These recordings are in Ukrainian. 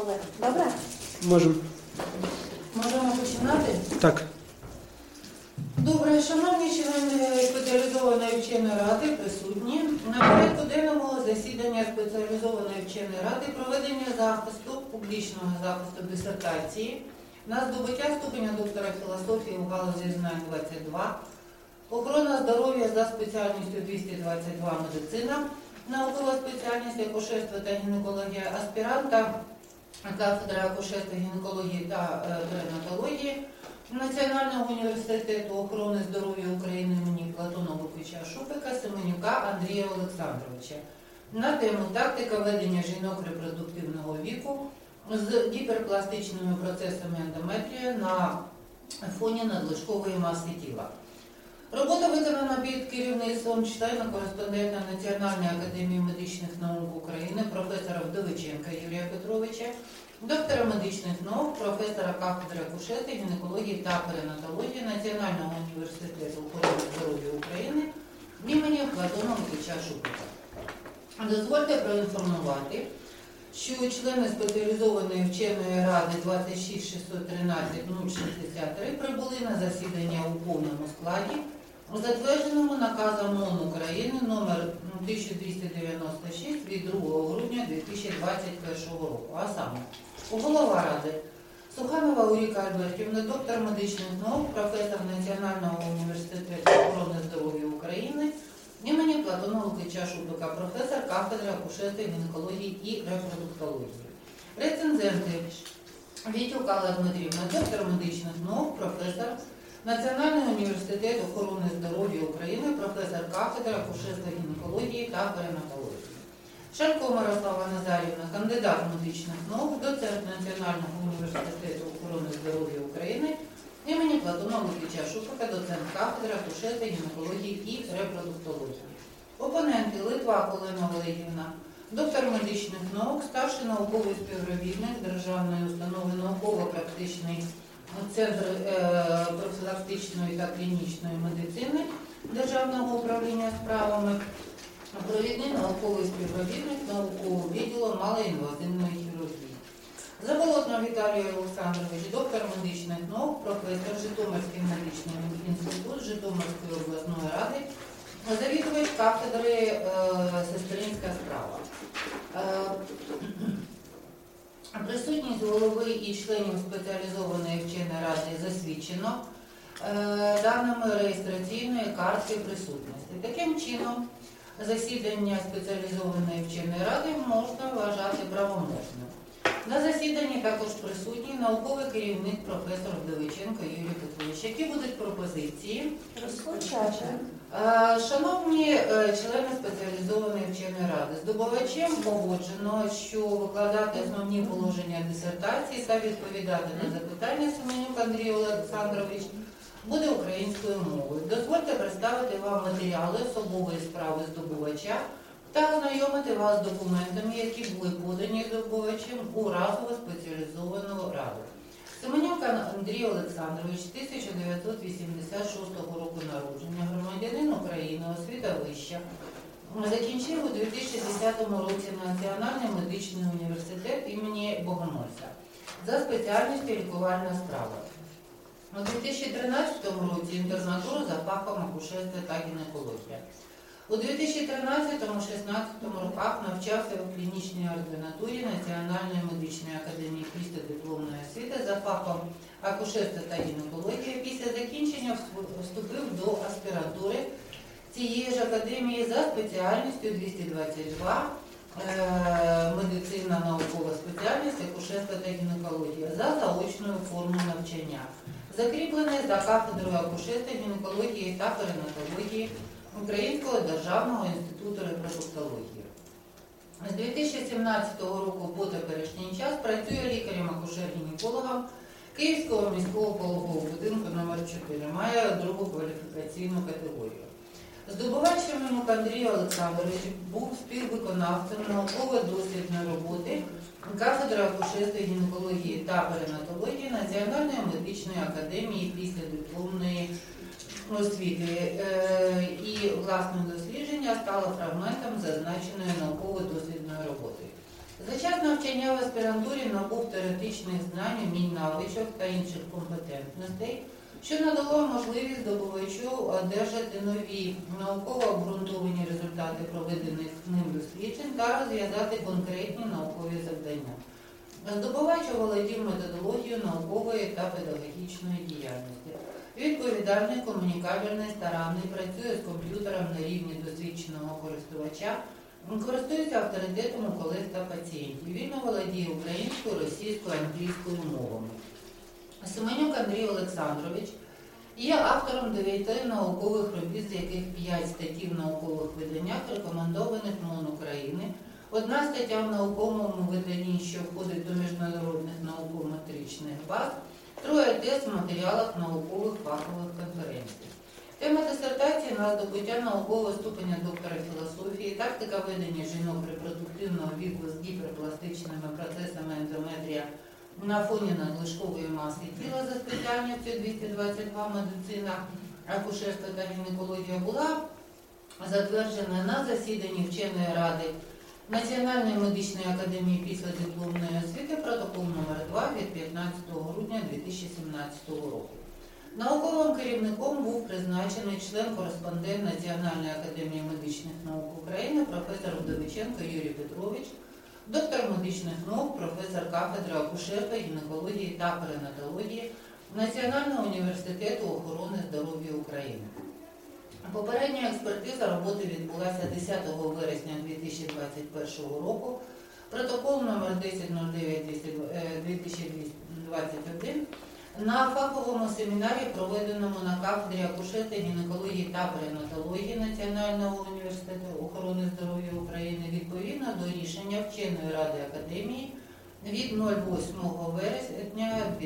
Олег. Добре? Можемо. Можемо починати? Так. Добре, шановні члени спеціалізованої вченої ради присутні. На порядку денному засідання спеціалізованої вченої ради проведення захисту, публічного захисту дисертації на здобуття ступеня доктора філософії в галузі знань 22, охорона здоров'я за спеціальністю 222 медицина, наукова спеціальність акушерства та гінекологія, аспіранта кафедри акушерства, гінекології та перинатології Національного університету охорони здоров'я України імені Платона Лукича Шупика Семенюка Андрія Олександровича на тему «Тактика ведення жінок репродуктивного віку з гіперпластичними процесами ендометрія на фоні надлишкової маси тіла». Робота виконана під керівництвом члена-кореспондента Національної академії медичних наук України професора Вдовиченка Юрія Петровича, доктора медичних наук, професора кафедри акушерства, гінекології та перинатології Національного університету охорони здоров'я України імені Платона Лукича Шупика. Дозвольте проінформувати, що члени спеціалізованої вченої ради 26613-063 прибули на засідання у повному складі, затвердженому наказом МОН України номер 1296 від 2 грудня 2021 року. А саме, голова ради Суханова Уріка Альбертівна, доктор медичних наук, професор Національного університету охорони здоров'я України імені Платона Лукича Шупика, професор кафедри акушерства, гінекології і репродуктології. Рецензенти Вітюк Алла Дмитрівна, доктор медичних наук, професор Національного університету охорони здоров'я України, професор кафедри акушерства, гінекології та перинатології. Шалько Мирослава Назарівна, кандидат медичних наук, доцент Національного університету охорони здоров'я України імені Платона Лукича Шупика, доцент кафедри акушерства, гінекології і репродуктології. Опоненти Литвак Олена Олегівна, доктор медичних наук, старший науковий співробітник Державної установи науково-практичний Центр профілактичної та клінічної медицини Державного управління справами, провідний науковий співробітник наукового відділу малоінвазивної хірургії. Заболотний Віталій Олександрович, доктор медичних наук, професор Житомирський медичний інститут Житомирської обласної ради, завідувач кафедри сестринська справа. Присутність голови і членів спеціалізованої вченої ради засвідчено даними реєстраційної картки присутності. Таким чином, засідання спеціалізованої вченої ради можна вважати правоможним. На засіданні також присутній науковий керівник професор Вдовиченко Юрій Петрович. Які будуть пропозиції? Розпочати. Шановні члени спеціалізованої вченої ради, здобувачем погоджено, що викладати основні положення дисертації та відповідати на запитання Семенюк Андрій Олександрович буде українською мовою. Дозвольте представити вам матеріали особової справи здобувача та ознайомити вас з документами, які були подані здобувачем у разову спеціалізовану раду. Семенюк Андрій Олександрович, 1986 року народження, громадянин України, освіта вища. Закінчив у 2010 році Національний медичний університет імені Богомольця за спеціальністю лікувальна справа. У 2013 році інтернатуру за фахом акушерства та гінекологія. У 2013-16 роках навчався у клінічній ординатурі Національної медичної академії післядипломної освіти за фахом акушерства та гінекології. Після закінчення вступив до аспірантури цієї ж академії за спеціальністю 222 медицина, наукова спеціальність, акушерства та гінекологія за заочною формою навчання, закріплений за кафедрою акушерства, гінекології та перинатології Українського державного інституту репродуктології. З 2017 року по теперішній час працює лікарем-акушер-гінекологом Київського міського пологового будинку номер 4, має другу кваліфікаційну категорію. Здобувач Семенюк Андрій Олександрович був співвиконавцем науково-дослідної роботи кафедри акушерства, гінекології та перинатології Національної медичної академії післядипломної освіти, і власне дослідження стало фрагментом зазначеної науково-дослідної роботи. За час навчання в аспірантурі набув практичних знань, умінь, навичок та інших компетентностей, що надало можливість здобувачу одержати нові науково обґрунтовані результати проведених ним досліджень та розв'язати конкретні наукові завдання. Здобувач оволодів методологією наукової та педагогічної діяльності. Відповідальний, комунікабельний, старанний, працює з комп'ютером на рівні досвідченого користувача, користується авторитетом у колег та пацієнтів. Вільно володіє українською, російською, англійською мовами. Семенюк Андрій Олександрович є автором 9 наукових робіт, з яких 5 статей в наукових виданнях, рекомендованих МОН України, 1 стаття в науковому виданні, що входить до міжнародних науково-метричних баз, 3 тез в матеріалах наукових фахових конференцій. Тема дисертації на здобуття наукового ступеня доктора філософії, тактика ведення жінок репродуктивного віку з гіперпластичними процесами ендометрія на фоні надлишкової маси тіла за спеціальністю 222 медицина, акушерство та гінекологія була затверджена на засіданні вченої ради Національної медичної академії післядипломної освіти протокол номер 2 від 15 грудня 2017 року. Науковим керівником був призначений член-кореспондент Національної академії медичних наук України професор Вдовиченко Юрій Петрович, доктор медичних наук, професор кафедри акушерства, гінекології та перинатології Національного університету охорони здоров'я України. Попередня експертиза роботи відбулася 10 вересня 2021 року. Протокол номер 1009-2021 на фаховому семінарі, проведеному на кафедрі акушерства, гінекології та перинатології Національного університету охорони здоров'я України відповідно до рішення вченої ради академії від 08 вересня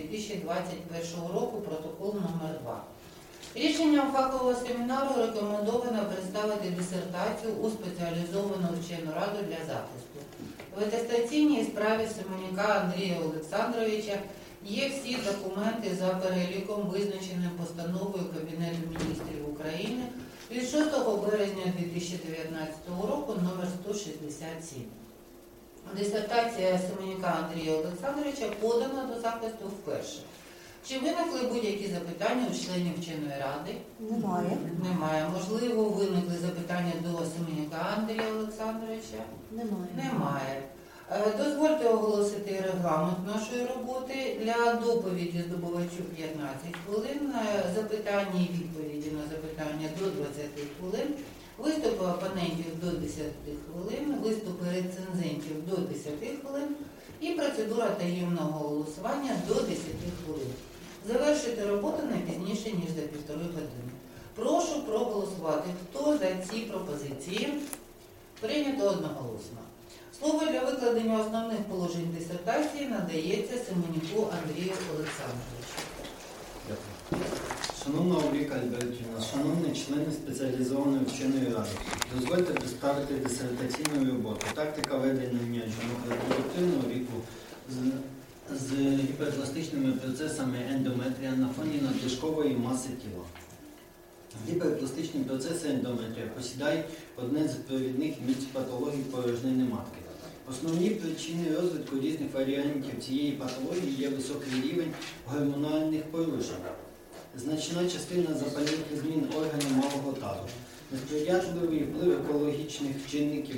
2021 року, протокол номер 2. Рішенням фахового семінару рекомендовано представити дисертацію у спеціалізовану вчену раду для захисту. В атестаційній справі Семенюка Андрія Олександровича є всі документи за переліком, визначеним постановою Кабінету міністрів України від 6 березня 2019 року номер 167. Дисертація Семенюка Андрія Олександровича подана до захисту вперше. Чи виникли будь-які запитання у членів вченої ради? Немає. Немає. Можливо, виникли запитання до Семенюка Андрія Олександровича? Немає. Немає. Дозвольте оголосити регламент нашої роботи. Для доповіді здобувачу 15 хвилин, запитання і відповіді на запитання до 20 хвилин, виступи опонентів до 10 хвилин, виступи рецензентів до 10 хвилин і процедура таємного голосування до 10 хвилин. Завершити роботу не пізніше, ніж за 1,5 години. Прошу проголосувати. Хто за ці пропозиції? Прийнято одноголосно. Слово для викладення основних положень дисертації надається Семенюку Андрію Олександровичу. Дякую. Шановна Улріка Альбертівна, шановні члени спеціалізованої вченої ради, дозвольте представити дисертаційну роботу «Тактика ведення жінок репродуктивного віку з гіперпластичними процесами ендометрія на фоні надлишкової маси тіла». Гіперпластичні процеси ендометрія посідають одне з провідних місць патологій порожнини матки. Основні причини розвитку різних варіантів цієї патології є високий рівень гормональних порушень, значна частина запальних змін органів малого тазу, несприятливий вплив екологічних чинників,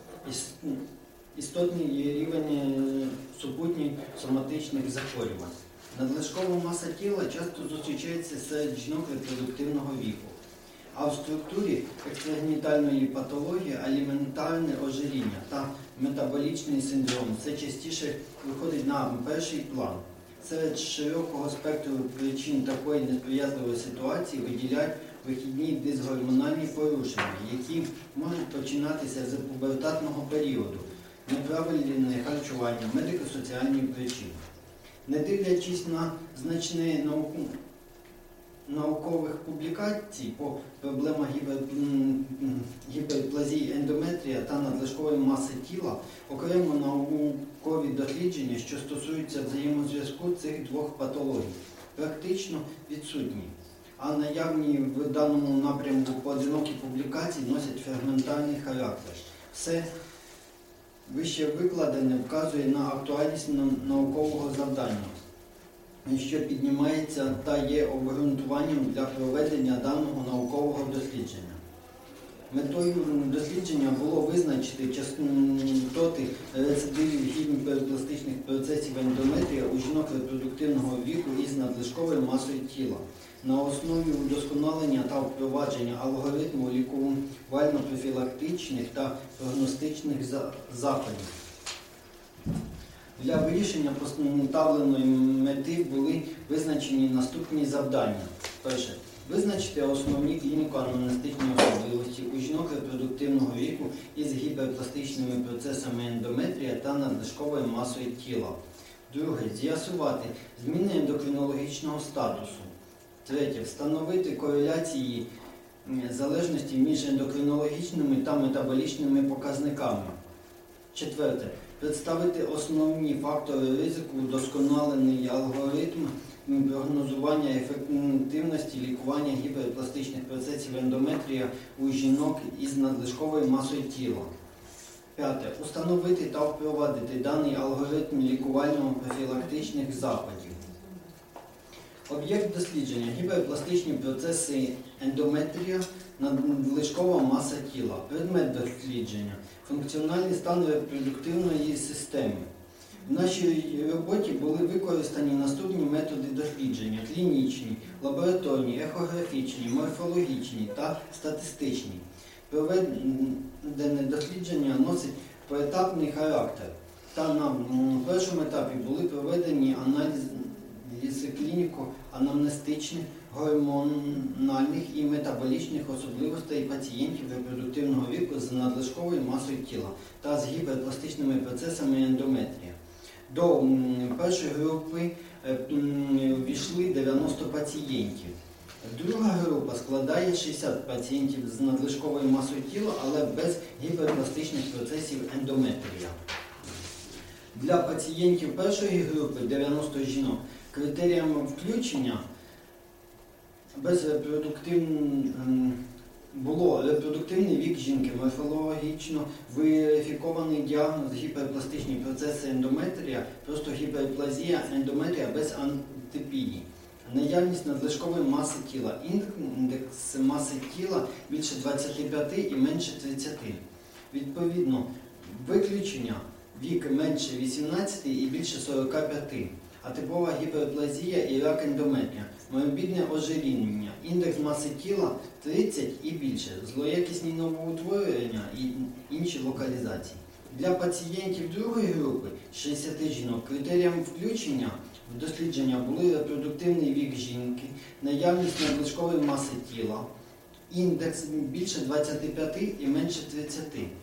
істотний рівень супутніх соматичних захворювань. Надлишкова маса тіла часто зустрічається серед жінок репродуктивного віку, а в структурі екстрагенітальної патології аліментарне ожиріння та метаболічний синдром все частіше виходить на перший план. Серед широкого спектру причин такої несприязливої ситуації виділяють вихідні дисгормональні порушення, які можуть починатися з пубертатного періоду, неправильне харчування, медико-соціальні причини. Не дивлячись на значне наукових публікацій по проблемах гіперплазії ендометрія та надлишкової маси тіла, окремо наукові дослідження, що стосуються взаємозв'язку цих двох патологій, практично відсутні, а наявні в даному напрямку поодинокі публікації носять фрагментарний характер. Все Вище викладене вказує на актуальність наукового завдання, що піднімається та є обґрунтуванням для проведення даного наукового дослідження. Метою дослідження було визначити частоти рецидивів гіперпластичних процесів ендометрія у жінок репродуктивного віку із надлишковою масою тіла на основі удосконалення та впровадження алгоритму лікувально-профілактичних та прогностичних заходів. Для вирішення поставленої мети були визначені наступні завдання. Перше. Визначити основні клініко-анамнестичні особливості у жінок репродуктивного віку із гіперпластичними процесами ендометрія та надлишковою масою тіла. Друге. З'ясувати зміни ендокринологічного статусу. Третє. Встановити кореляції залежності між ендокринологічними та метаболічними показниками. Четверте. Представити основні фактори ризику, удосконалений алгоритм прогнозування ефективності лікування гіперпластичних процесів ендометрія у жінок із надлишковою масою тіла. П'яте. Установити та впровадити даний алгоритм лікувально-профілактичних заходів. Об'єкт дослідження – гіперпластичні процеси ендометрія, надлишкова маса тіла. Предмет дослідження – функціональний стан репродуктивної системи. В нашій роботі були використані наступні методи дослідження – клінічні, лабораторні, ехографічні, морфологічні та статистичні. Проведене дослідження носить поетапний характер. Та на першому етапі були проведені аналізи клініко-анамнестичних, гормональних і метаболічних особливостей пацієнтів репродуктивного віку з надлишковою масою тіла та з гіперпластичними процесами ендометрія. До першої групи ввійшли 90 пацієнтів. Друга група складає 60 пацієнтів з надлишковою масою тіла, але без гіперпластичних процесів ендометрія. Для пацієнтів першої групи 90 жінок критерієм включення було репродуктивний вік жінки, морфологічно верифікований діагноз гіперпластичні процеси ендометрія, просто гіперплазія ендометрія без антипії, наявність надлишкової маси тіла, індекс маси тіла більше 25 і менше 30. Відповідно, виключення вік менше 18 і більше 45. Атипова гіперплазія і рак ендометрія, морбідне ожиріння, індекс маси тіла 30 і більше, злоякісні новоутворення і інші локалізації. Для пацієнтів другої групи 60 жінок критерієм включення в дослідження були репродуктивний вік жінки, наявність надлишкової маси тіла, індекс більше 25 і менше 30,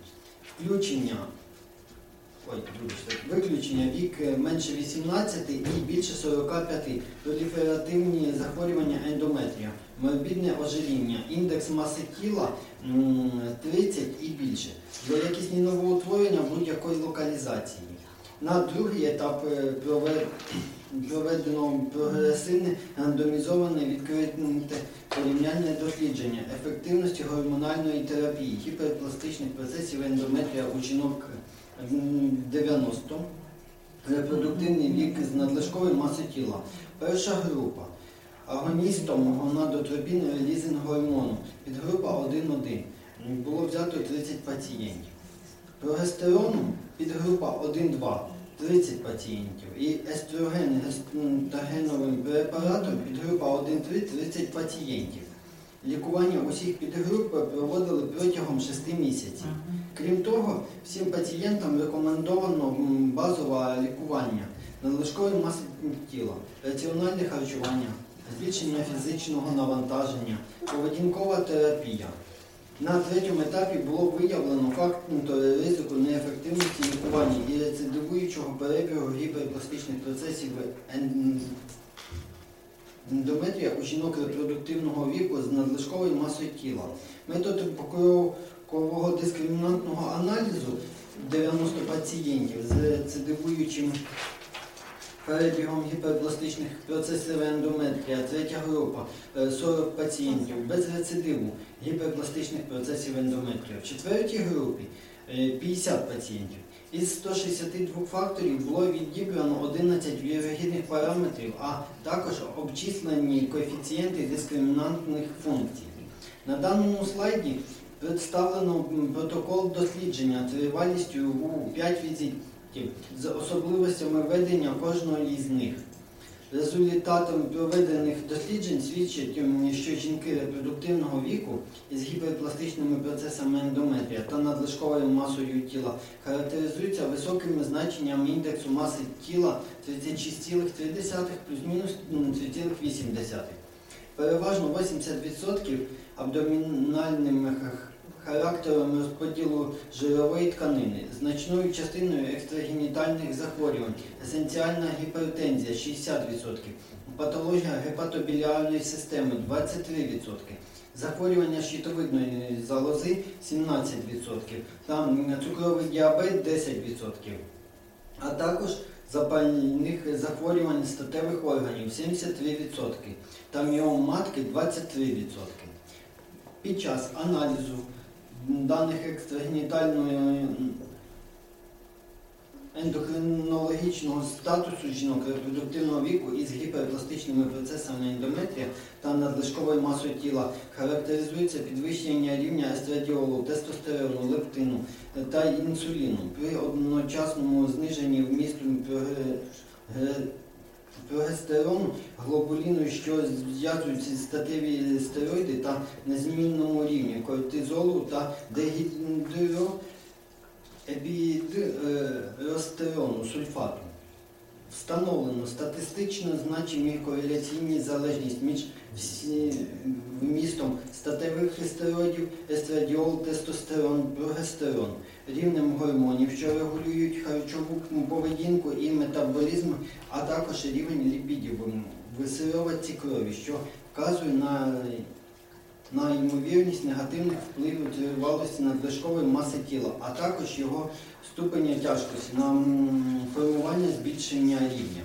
виключення вік менше 18 і більше 45, проліферативні захворювання ендометрія, морбідне ожиріння, індекс маси тіла 30 і більше, злоякісні новоутворення будь-якої локалізації. На другий етап проведено прогресивне рандомізоване відкрите порівняльне дослідження ефективності гормональної терапії гіперпластичних процесів ендометрія у жінок 90, репродуктивний вік з надлишковою масою тіла. Перша група – агоністом гонадотропін-релізинг гормону, підгрупа 1,1. Було взято 30 пацієнтів. Прогестероном підгрупа 1,2. 30 пацієнтів. І естрогеновим препаратом підгрупа 1,3 – 30 пацієнтів. Лікування усіх підгруп проводили протягом 6 місяців. Крім того, всім пацієнтам рекомендовано базове лікування, надлишкової маси тіла, раціональне харчування, збільшення фізичного навантаження, поведінкова терапія. На третьому етапі було виявлено фактори ризику неефективності лікування і рецидивуючого перебігу гіперпластичних процесів ендометрія у жінок репродуктивного віку з надлишковою масою тіла. Метод покрокового дискримінантного аналізу 90 пацієнтів з рецидивуючим перебігом гіперпластичних процесів ендометрія, третя група 40 пацієнтів без рецидиву гіперпластичних процесів ендометрія. В четвертій групі 50 пацієнтів. Із 162 факторів було відібрано 11 вірогідних параметрів, а також обчислені коефіцієнти дискримінантних функцій. На даному слайді представлено протокол дослідження тривалістю у 5 візитів з особливостями ведення кожної із них. Результатом проведених досліджень свідчить, що жінки репродуктивного віку із гіперпластичними процесами ендометрія та надлишковою масою тіла характеризуються високими значеннями індексу маси тіла 36,3 плюс-мінус 3,8. Переважно 80% абдомінальним характером розподілу жирової тканини, значною частиною екстрагенітальних захворювань, есенціальна гіпертензія 60%, патологія гепатобіліарної системи 23%, захворювання щитовидної залози 17% та цукровий діабет 10%, а також запальних захворювань статевих органів 73% та міом матки 23%. Під час аналізу даних екстрагенітального ендокринологічного статусу жінок репродуктивного віку із гіперпластичними процесами ендометрія та надлишковою масою тіла характеризується підвищення рівня естрадіолу, тестостерону, лептину та інсуліну при одночасному зниженні вмісту прогестерону, глобуліну, що зв'язуються з статеві стероїди та незмінному рівні кортизолу та дегідроепідростерону, сульфату. Встановлено статистично значимі кореляційні залежність між вмістом статевих стероїдів, естрадіол, тестостерон, прогестерон, рівнем гормонів, що регулюють харчову поведінку і метаболізм, а також рівень ліпідів в сироватці крові, що вказує на ймовірність негативних впливів тривалості надлишкової маси тіла, а також його ступеня тяжкості на формування збільшення рівня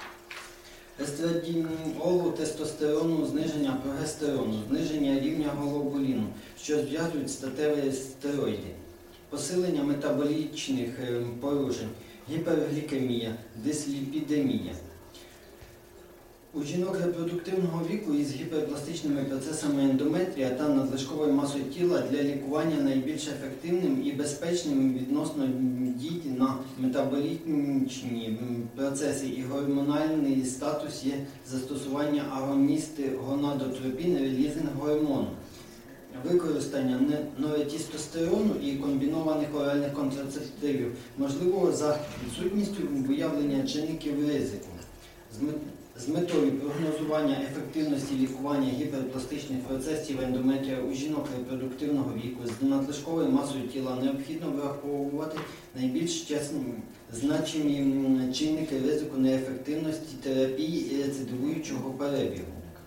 естрадіолу, тестостерону, зниження прогестерону, зниження рівня глобуліну, що зв'язують статеві стероїди, посилення метаболічних порушень, гіперглікемія, дисліпідемія. У жінок репродуктивного віку із гіперпластичними процесами ендометрія та надлишковою масою тіла для лікування найбільш ефективним і безпечним відносно дій на метаболічні процеси і гормональний статус є застосування агоністи гонадотропін релізинг гормону, використання норетістостерону і комбінованих оральних контрацептивів, можливо за відсутністю виявлення чинників ризику. З метою прогнозування ефективності лікування гіперпластичних процесів ендометрія у жінок репродуктивного віку з надлишковою масою тіла необхідно враховувати найбільш значимі чинники ризику неефективності терапії і рецидивуючого перебігу.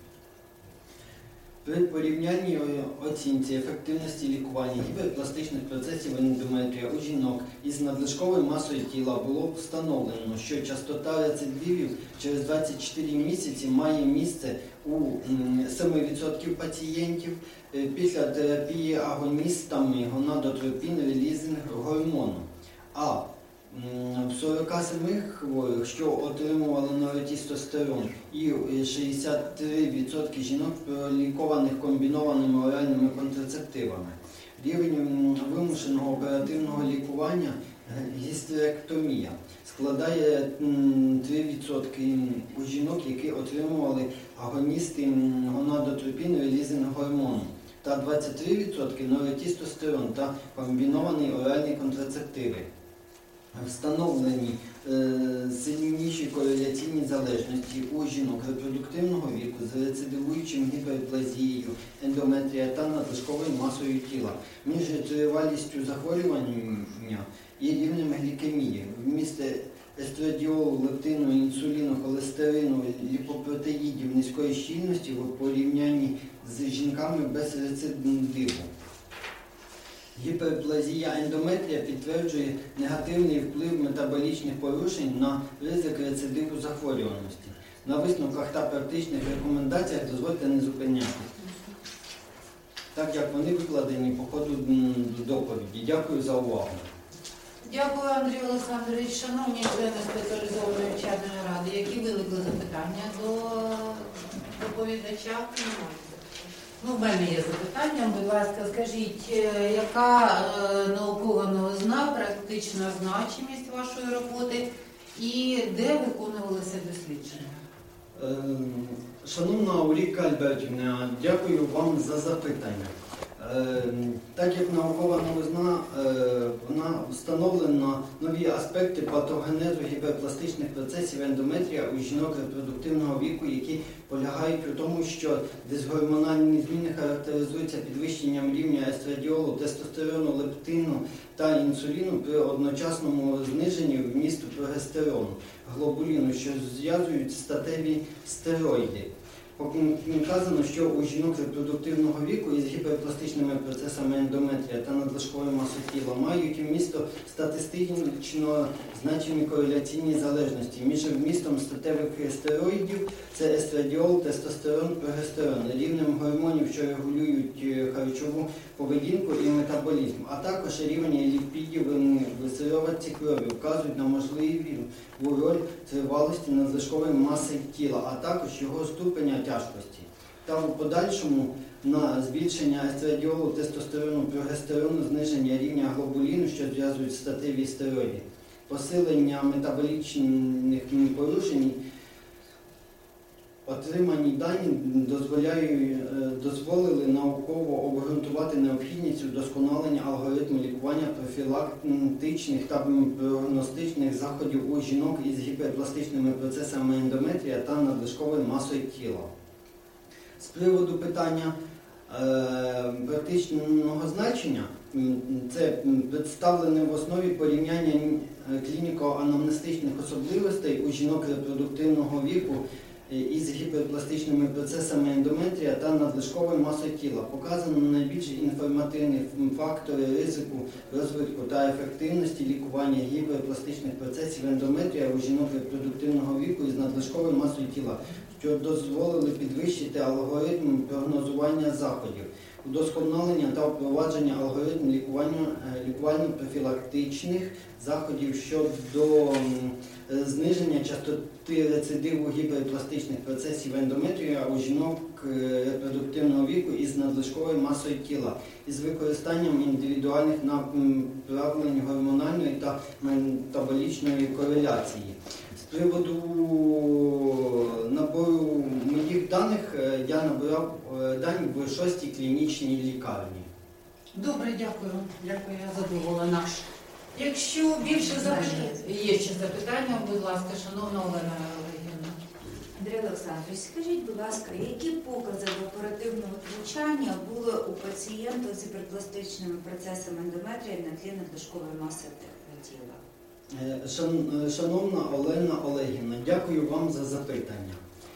При порівняльній оцінці ефективності лікування гіперпластичних процесів ендометрія у жінок із надлишковою масою тіла було встановлено, що частота рецидивів через 24 місяці має місце у 7% пацієнтів після терапії агоністами гонадотропін релізинг гормону, а в 47 хворих, що отримували норетістостерон, і 63% жінок, пролікованих комбінованими оральними контрацептивами. Рівень вимушеного оперативного лікування гістеректомія складає 3% у жінок, які отримували агоністи гонадотропін релізинг гормону, та 23% норетістостерон та комбіновані оральні контрацептиви. Встановлені сильніші кореляційні залежності у жінок репродуктивного віку з рецидивуючим гіперплазією ендометрія та надлишковою масою тіла, між тривалістю захворювання і рівнем глікемії, вміст естрадіолу, лептину, інсуліну, холестерину, ліпопротеїдів низької щільності в порівнянні з жінками без рецидиву. Гіперплазія ендометрія підтверджує негативний вплив метаболічних порушень на ризик рецидиву захворюваності. На висновках та практичних рекомендаціях дозвольте не зупинятися, так як вони викладені по ходу доповіді. Дякую за увагу. Дякую, Андрій Олександрович. Шановні члени спеціалізованої вченої ради, які виникли запитання до доповідача? Ну, в мене є запитання. Будь ласка, скажіть, яка наукова новизна, практична значимість вашої роботи і де виконувалися дослідження? Шановна Улріка Альбертівна, дякую вам за запитання. Так як наукова новизна, вона встановлена нові аспекти патогенезу гіперпластичних процесів ендометрія у жінок репродуктивного віку, які полягають у тому, що дисгормональні зміни характеризуються підвищенням рівня естрадіолу, тестостерону, лептину та інсуліну при одночасному зниженні вмісту прогестерону, глобуліну, що зв'язують статеві стероїди. Показано, що у жінок репродуктивного віку із гіперпластичними процесами ендометрія та надлишкової маси тіла мають вмісто статистично значені кореляційні залежності між вмістом статевих стероїдів, це естрадіол, тестостерон, прогестерон, рівнем гормонів, що регулюють харчову поведінку і метаболізм, а також рівень ліпідів в сироватці крові вказують на можливу роль тривалості надлишкової маси тіла, а також його ступеня тяжкості. Та в подальшому на збільшення естрадіолу, тестостерону, прогестерону, зниження рівня глобуліну, що зв'язують статеві стероїди, посилення метаболічних порушень. Отримані дані дозволили науково обґрунтувати необхідність удосконалення алгоритму лікування профілактичних та прогностичних заходів у жінок із гіперпластичними процесами ендометрія та надлишковою масою тіла. З приводу питання практичного значення, це представлене в основі порівняння клініко-анамнестичних особливостей у жінок репродуктивного віку із гіперпластичними процесами ендометрія та надлишковою масою тіла. Показано найбільш інформативні фактори ризику розвитку та ефективності лікування гіперпластичних процесів ендометрія у жінок репродуктивного віку із надлишковою масою тіла, що дозволили підвищити алгоритм прогнозування заходів, удосконалення та впровадження алгоритму лікувально-профілактичних заходів щодо зниження частоти рецидиву гіперпластичних процесів ендометрія у жінок репродуктивного віку із надлишковою масою тіла, із використанням індивідуальних направлень гормональної та метаболічної кореляції. З приводу набору моїх даних, я набирав дані в 6-й клінічній лікарні. Добре, дякую. Дякую, я задоволена. Якщо більше запитань, є ще запитання, будь ласка, шановна Олена Олегівна. Андрій Олександрович, скажіть, будь ласка, які покази до оперативного втручання були у пацієнтів з гіперпластичними процесами ендометрії на тлі надлишкової маси тіла? Шановна Олена Олегівна, дякую вам за запитання.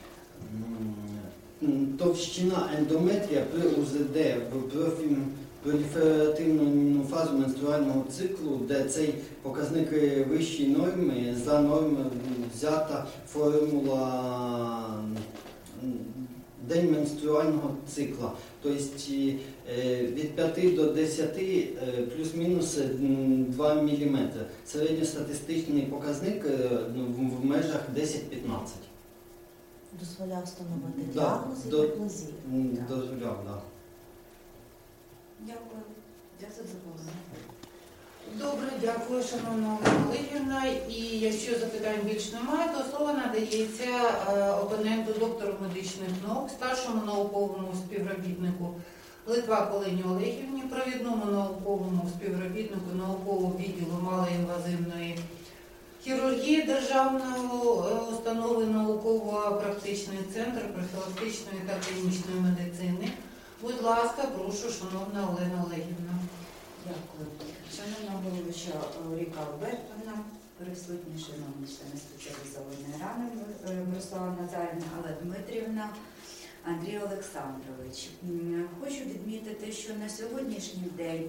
Товщина ендометрія при УЗД в проліферативну фазу менструального циклу, де цей показник вищої норми, за нормою взята формула день менструального цикла. Тобто від 5 до 10 плюс-мінус 2 мм. Середньостатистичний показник в межах 10-15. Дозволяв встановити Да, діагноз гіперплазії. Дозволяв, так. Дякую. Я задоволена. Добре, дякую, шановна Олена Олегівна. І якщо запитань більш немає, то слово надається опоненту, доктору медичних наук, старшому науковому співробітнику Литвак Олені Олегівні, провідному науковому співробітнику наукового відділу малоінвазивної хірургії Державної установи науково-практичний центр профілактичної та клінічної медицини. Будь ласка, прошу, шановна Олена Олегівна. Дякую. Шановна головуюча Улріка Альбертівна, присутні шановні члени спеціалізованої ради Мирослава Назарівна, Алла Дмитрівна, Андрій Олександрович. Хочу відмітити, що на сьогоднішній день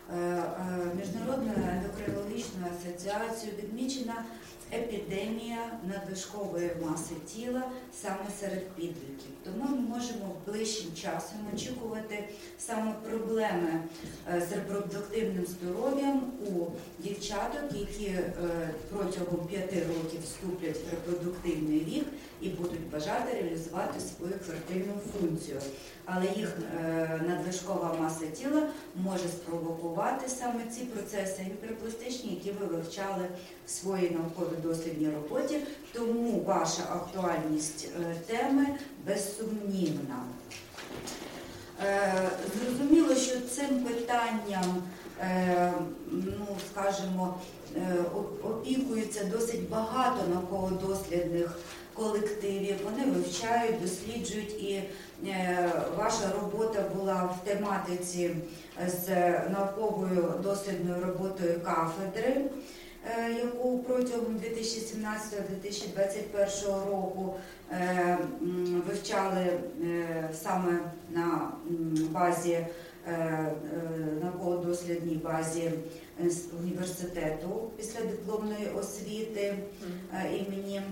Міжнародною ендокринологічною асоціацією відмічена епідемія надлишкової маси тіла саме серед підлітків. Тому ми можемо ближчим часом очікувати саме проблеми з репродуктивним здоров'ям у дівчаток, які протягом 5 років вступлять в репродуктивний вік і будуть бажати реалізувати свою фертильну функцію. Але їх надлишкова маса тіла може спровокувати саме ці процеси гіперпластичні, які ви вивчали в своїй науково-дослідній роботі. Тому ваша актуальність теми безсумнівна. Зрозуміло, що цим питанням, скажімо, опікується досить багато науково-дослідних колективів. Вони вивчають, досліджують, і ваша робота була в тематиці з науковою дослідною роботою кафедри, яку протягом 2017-2021 року вивчали саме на базі, науково-дослідній базі університету післядипломної освіти імені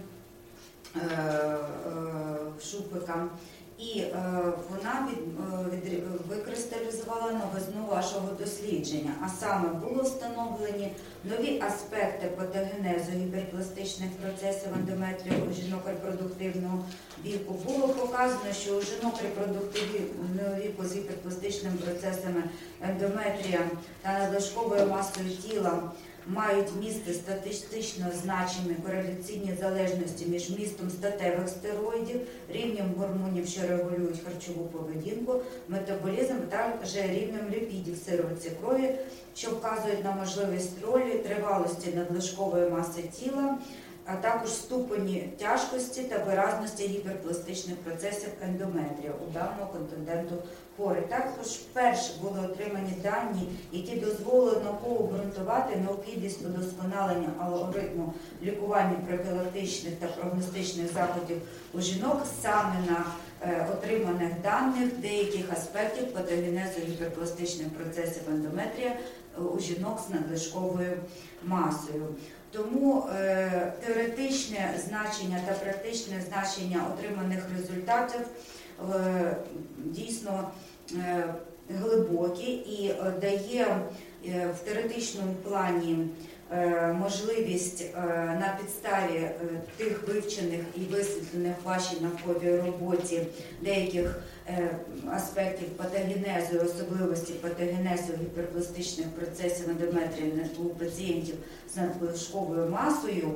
Шупика. І вона викристалізувала новизну вашого дослідження, а саме було встановлені нові аспекти патогенезу гіперпластичних процесів ендометрію у жінок репродуктивного віку. Було показано, що у жінок репродуктивного віку з гіперпластичними процесами ендометрія та надлишковою масою тіла мають місце статистично значені кореляційні залежності між містом статевих стероїдів, рівнем гормонів, що регулюють харчову поведінку, метаболізм та рівнем ліпідів сироватці крові, що вказують на можливість ролі тривалості надлишкової маси тіла, а також ступені тяжкості та виразності гіперпластичних процесів ендометрію у даного контингенту хворих. Також вперше були отримані дані, які дозволили науково обґрунтувати необхідність удосконалення алгоритму лікування профілактичних та прогностичних заходів у жінок саме на отриманих даних деяких аспектів патогенезу гіперпластичних процесів ендометрія у жінок з надлишковою масою. Тому теоретичне значення та практичне значення отриманих результатів дійсно глибокі і дає в теоретичному плані можливість на підставі тих вивчених і висвітлених в вашій науковій роботі деяких аспектів патогенезу, особливості патогенезу гіперпластичних процесів ендометрії у пацієнтів з надлишковою масою,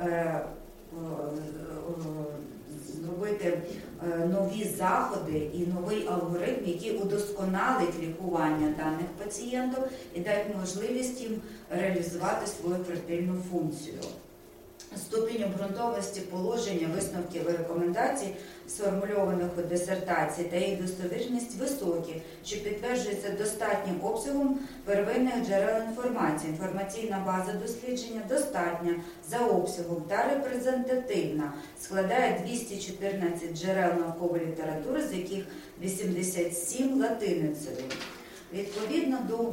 зробити нові заходи і новий алгоритм, який удосконалить лікування даних пацієнтів і дасть можливість їм реалізувати свою фертильну функцію. Ступінь обґрунтованості положення, висновків і рекомендацій, сформульованих у дисертації, та їх достовірність високі, що підтверджується достатнім обсягом первинних джерел інформації. Інформаційна база дослідження достатня за обсягом та репрезентативна, складає 214 джерел наукової літератури, з яких 87 латиницею. Відповідно до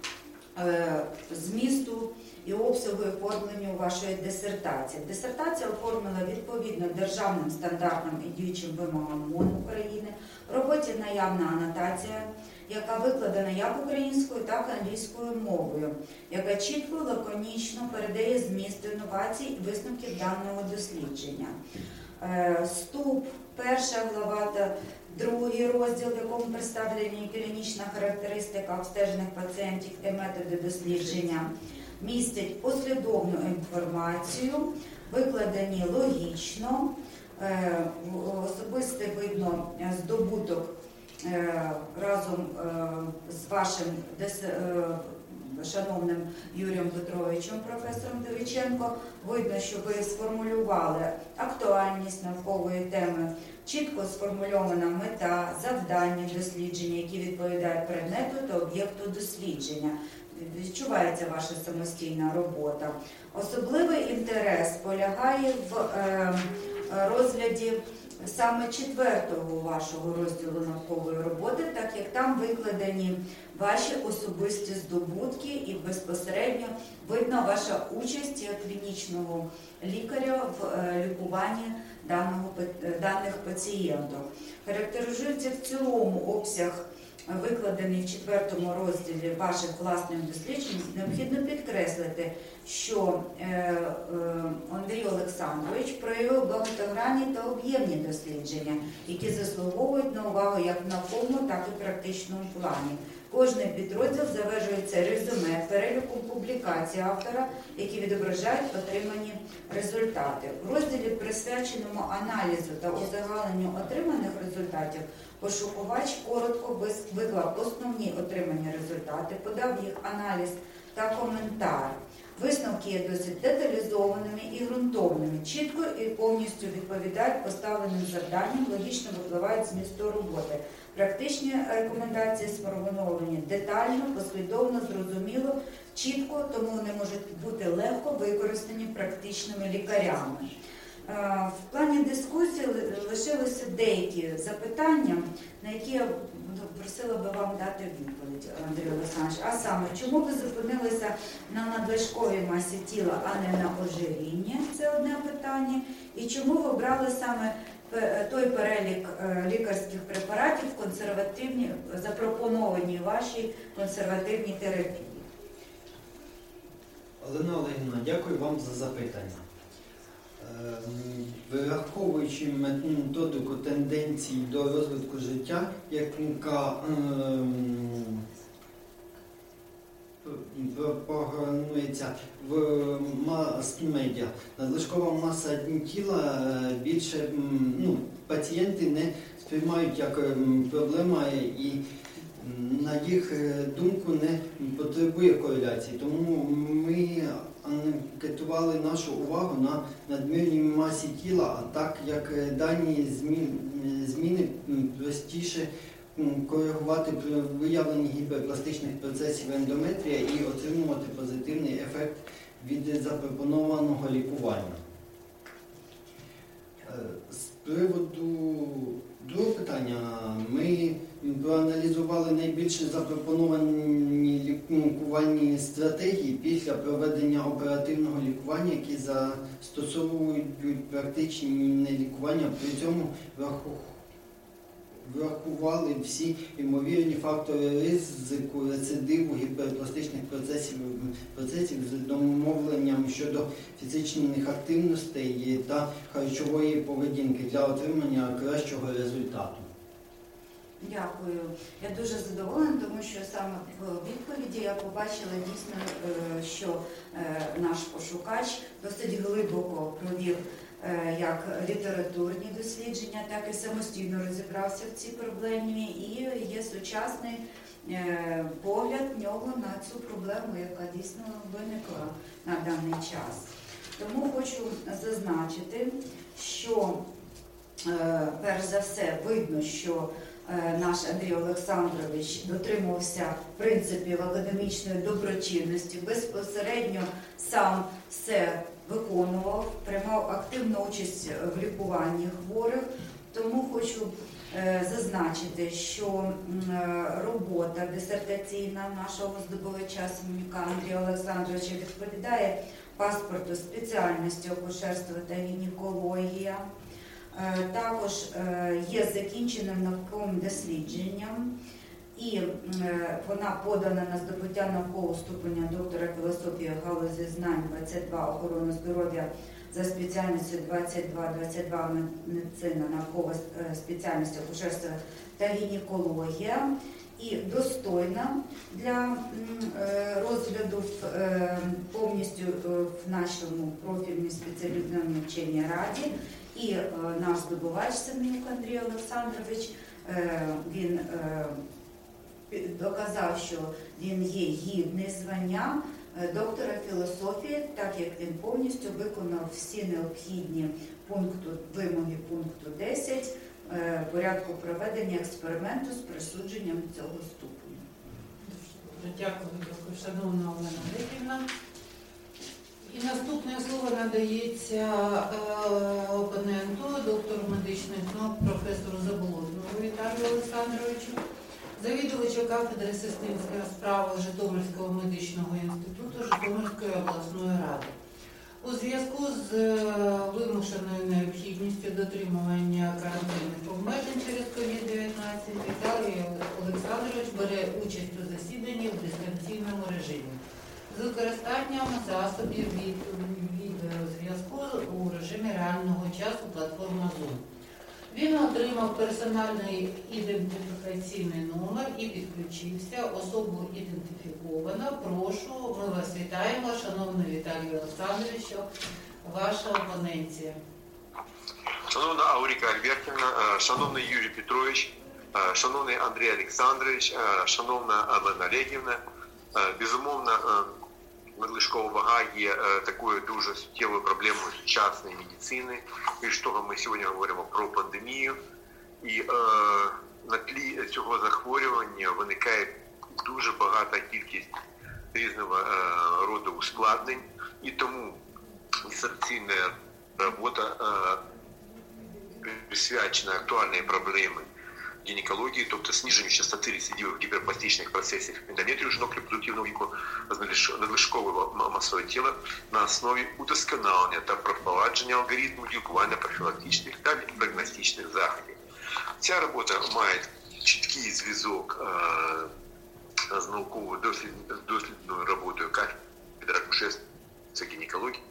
змісту і обсягу оформлення вашої дисертації. Дисертація оформлена відповідно державним стандартам і діючим вимогам МОН України. В роботі наявна анотація, яка викладена як українською, так і англійською мовою, яка чітко, лаконічно передає зміст інновацій і висновків даного дослідження. Вступ, перша глава та другий розділ, в якому представлені клінічна характеристика обстежених пацієнтів і методи дослідження, містять послідовну інформацію, викладені логічно, особисто видно здобуток разом з вашим шановним Юрієм Петровичем, професором Довіченко. Видно, що ви сформулювали актуальність наукової теми, чітко сформульована мета, завдання дослідження, які відповідають предмету та об'єкту дослідження. Відчувається ваша самостійна робота. Особливий інтерес полягає в розгляді саме 4-го вашого розділу наукової роботи, так як там викладені ваші особисті здобутки і безпосередньо видно ваша участь як клінічного лікаря в лікуванні даних пацієнтів. Характеризується в цілому обсяг, викладений в 4-му розділі ваших власних досліджень. Необхідно підкреслити, що Андрій Олександрович проявив багатогранні та об'ємні дослідження, які заслуговують на увагу як в науковому, так і в практичному плані. Кожний підрозділ завершується резюме, переліком публікацій автора, які відображають отримані результати. В розділі, присвяченому аналізу та узагальненню отриманих результатів, пошукувач коротко виклав основні отримані результати, подав їх аналіз та коментар. Висновки є досить деталізованими і ґрунтовними, чітко і повністю відповідають поставленим завданням, логічно випливають з змісту роботи. Практичні рекомендації сформульовані детально, послідовно, зрозуміло, чітко, тому вони можуть бути легко використані практичними лікарями. В плані дискусії лишилися деякі запитання, на які я просила би вам дати відповідь, Андрій Олександрович. А саме, чому ви зупинилися на надлишковій масі тіла, а не на ожирінні? Це одне питання. І чому ви обрали саме той перелік лікарських препаратів запропоновані вашій консервативній терапії? Олена Олегівна, дякую вам за запитання. Враховуючи методику тенденцій до розвитку життя, яка пропагується в мас-медіа, надлишкова маса тіла більше пацієнти не сприймають як проблема і, на їх думку, не потребує кореляції. Тому ми анкетували нашу увагу на надмірній масі тіла, а так як дані зміни простіше коригувати при виявленні гіперпластичних процесів ендометрія і отримувати позитивний ефект від запропонованого лікування. З приводу другого питання, ми проаналізували найбільше запропоновані лікувальні стратегії після проведення оперативного лікування, які застосовують практичне лікування, при цьому врахували всі ймовірні фактори ризику рецидиву гіперпластичних процесів з домовленням щодо фізичних активностей та харчової поведінки для отримання кращого результату. Дякую. Я дуже задоволена, тому що саме в відповіді я побачила дійсно, що наш пошукач досить глибоко провів як літературні дослідження, так і самостійно розібрався в цій проблемі, і є сучасний погляд в нього на цю проблему, яка дійсно виникла на даний час. Тому хочу зазначити, що перш за все видно, що наш Андрій Олександрович дотримувався принципів академічної доброчинності, безпосередньо сам все виконував, приймав активну участь в лікуванні хворих. Тому хочу зазначити, що робота дисертаційна нашого здобувача Семенюка Андрія Олександровича відповідає паспорту спеціальності акушерства та гінекологія. Також є закінченим науковим дослідженням, і вона подана на здобуття наукового ступеня доктора філософії в галузі знань 22 охорони здоров'я за спеціальністю 22 медицина, наукова спеціальність акушерства та гінекологія, і достойна для розгляду повністю в нашому профільній спеціалізованій вченій раді. І наш здобувач Семенюк Андрій Олександрович, він доказав, що він є гідний звання доктора філософії, так як він повністю виконав всі необхідні вимоги пункту 10 порядку проведення експерименту з присудженням цього ступеня. Дякую, шановна Олена Олегівна. І наступне слово надається опоненту, доктору медичних завідувача кафедри сестринської справи Житомирського медичного інституту Житомирської обласної ради. У зв'язку з вимушеною необхідністю дотримування карантинних обмежень через COVID-19 Віталій Олександрович бере участь у засіданні в дистанційному режимі з використанням засобів відеозв'язку у режимі реального часу платформи Zoom. Він отримав персональний ідентифікаційний номер і підключився. Особу ідентифіковано. Прошу, ми вас вітаємо, шановний Віталій Олександрович, ваша опоненція. Шановна Ауріка Альбертівна, шановний Юрій Петрович, шановний Андрій Олександрович, шановна Олена Олегівна, безумовно, надлишкова вага є такою дуже суттєвою проблемою сучасної медицини. Більш того, ми сьогодні говоримо про пандемію. І на тлі цього захворювання виникає дуже багата кількість різного роду ускладнень. І тому дисертаційна робота присвячена актуальній проблемі гінекології, тобто зниженню частоти рецидивів гіперпластичних процесів ендометрію жінок репродуктивного віку з надлишкового масового тіла на основі удосконалення та впровадження алгоритму лікувально-профілактичних та діагностичних заходів. Ця робота має чіткий зв'язок з науковою дослідною роботою кафедри акушерства гінекології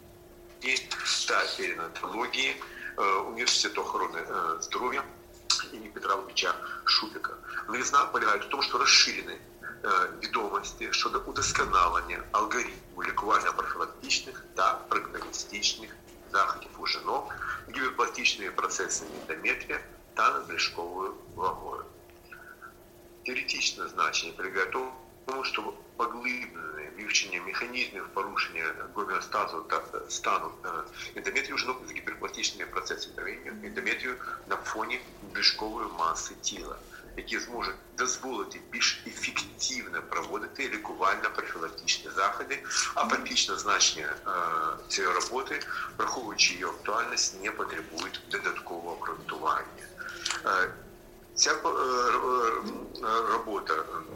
та перинатології Університету охорони здоров'я імені Петра Лукіча Шупика. Новизна полягає в тому, що розширені відомості щодо удосконалення алгоритму лікувально-профілактичних та прогностичних заходів у жінок, гіперпластичні процеси ендометрія та надлишковою вагою. Теоретичне значення полягає в тому, що поглиблене вивчення механізмів порушення гомеостазу та стану ендометрію жінок з гіперпластичними процесами ендометрію на фоні надлишкової маси тіла, які зможуть дозволити більш ефективно проводити лікувально-профілактичні заходи, а практичне значення цієї роботи, враховуючи її актуальність, не потребує додаткового обґрунтування. Ця робота,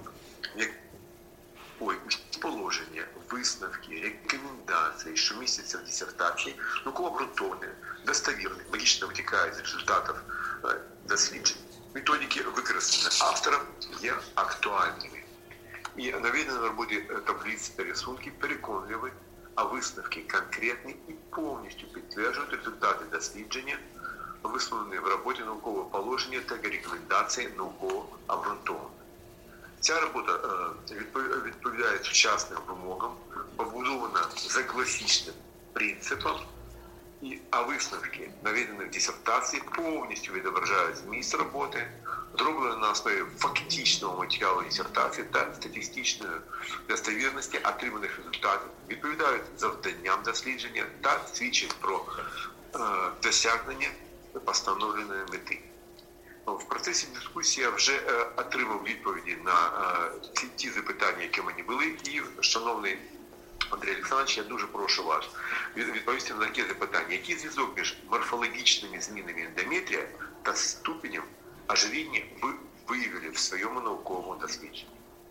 положення, висновки, рекомендації, що містяться в дисертації, науково обґрунтовані, достовірні, логічно витікають з результатів досліджень. Методики, використані автором, є актуальними. І наведені на роботі таблиці та рисунки переконливі, а висновки конкретні і повністю підтверджують результати дослідження, висловлені в роботі наукового положення та рекомендації науково обґрунтовані. Ця робота відповідає сучасним вимогам, побудована за класичним принципом, а висновки, наведені в дисертації, повністю відображають зміст роботи, зроблені на основі фактичного матеріалу дисертації та статистичної достовірності отриманих результатів, відповідають завданням дослідження та свідчать про досягнення постановленої мети. В процесі дискусії я вже отримав відповіді на ті запитання, які мені були, і, шановний Андрій Олександрович, я дуже прошу вас відповісти на таке запитання. Який зв'язок між морфологічними змінами ендометрія та ступенем ожиріння ви виявили в своєму науковому дослідженні?